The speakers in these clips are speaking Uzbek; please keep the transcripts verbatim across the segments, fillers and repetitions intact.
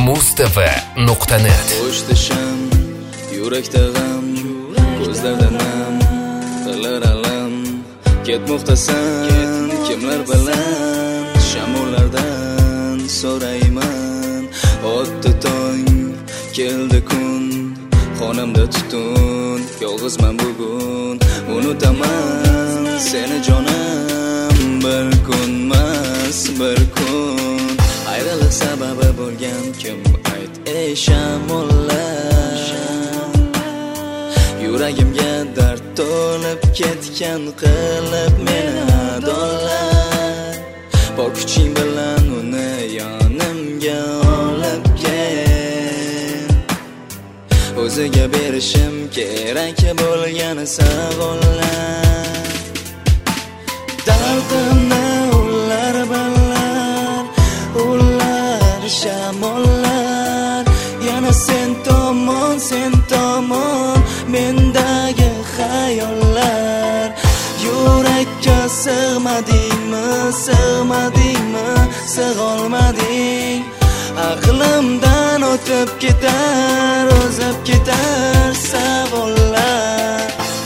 Mustafa nuqta net. O'shtishim yurakda g'am, ko'zlarda nam, qilar alam. Ketmoqdasan kimlar bilan, shamollardan so'rayman. O'tdi tong, keldi kun, xonamda tutun. Yolg'izman bugun, unutaman seni jonim. Bir kunmas bir kun, ayriliq sababi bo'lgan kim ayt ey shamollar. Yuragimga dard to'lib ketgan qilib meni adollar. Bor kuching bilan uni yonimga olib kel. O'ziga berishim kerak bo'lgan savollar. Dardimni ular bilar, ular shamollar. Yana sen tomon, sen tomon, mendagi xayollar. Yurakka sig'madingmi, sig'madingmi, sig'olmading. Aqlimdan o'tib ketar, o'zib ketar savollar.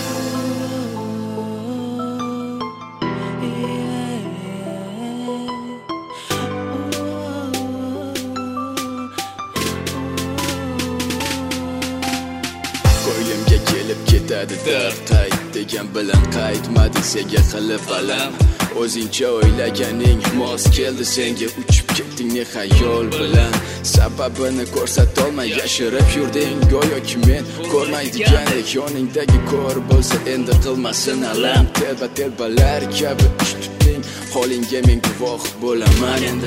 Ko'ylimga kelib ketadi dard, qayt degan bilan qaytmadi senga qilib alam. O'zingcha o'ylaganing mos keldi senga, uchib ketding ne xayol bilan. Sababini ko'rsatolmay yashirib yurding, go'yoki men ko'rmaydigandek. Yoningdagi ko'r bo'lsa endi qilmasin alam. Telba telbalar kabi ish tutding, holingga men guvoh bo'laman endi.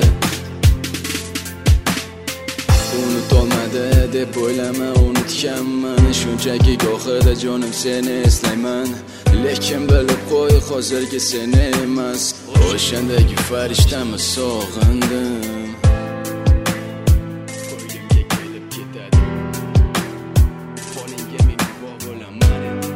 Unutolmadi deb o'ylama, unutganman. Shunchaki gohida jonim seni eslayman, lekin bilib qo'y hozirgi seni emas. O'shandagi farishtami sog'indim. Qo'yimga kelib ketadi, holingga men guvoh bo'laman endi.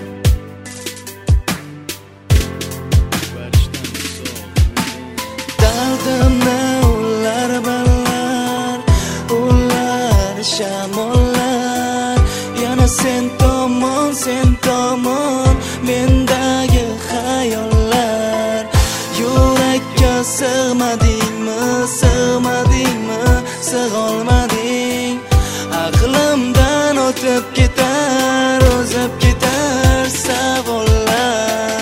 Farishtami sog'indim. Dardimni ular bilar, ular shamollar. Yana sen tomon, sen tomon, mendagi xayollar. Yurakka sig'madingmi, sig'madingmi, sig'olmading. Aqlimdan o'tib ketar, o'zib ketar savollar.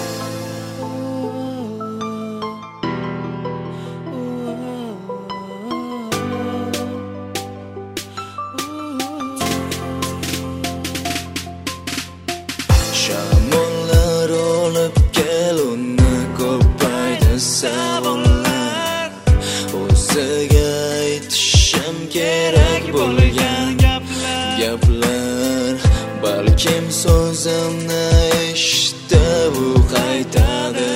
Shamollar olib kel uni, ko'paydi savollar. O'ziga aytishim kerak bo'lgan gaplar. Balkim so'zimni eshitib u qaytadi.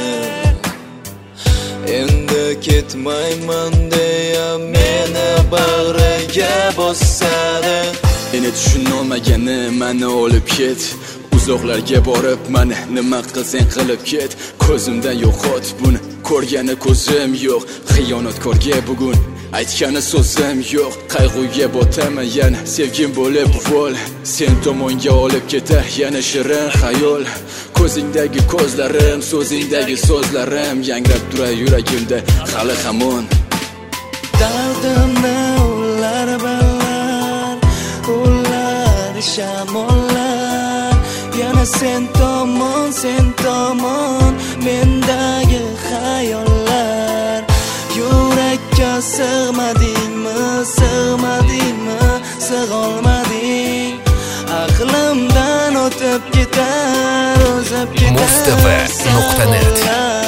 Endi ketmayman deya meni bag'riga bosadi. Meni tushunolmagani mani olib ket. Uzoqlarga borib mani nima qilsang qilib ket. Ko'zimdan yo'qot buni, ko'rgani ko'zim yo'q. Xiyonatkorga bugun aytgani so'zim yo'q. Qayg'uga botaman yana sevgim bo'lib vol. Sen tomonga olib ketar yana shirin xayol. Ko'zingdagi ko'zlarim, so'zingdagi so'zlarim yangrab turar yuragimda hali hamon. Dardimni ular bilar, ular shamollar. Yana sen tomon, sen tomon, mendagi xayollar. Yurakka sig'madingmi, sig'madingmi, sig'olmading. Aqlimdan o'tib ketar, o'zib ketar Mustafa nuqta net.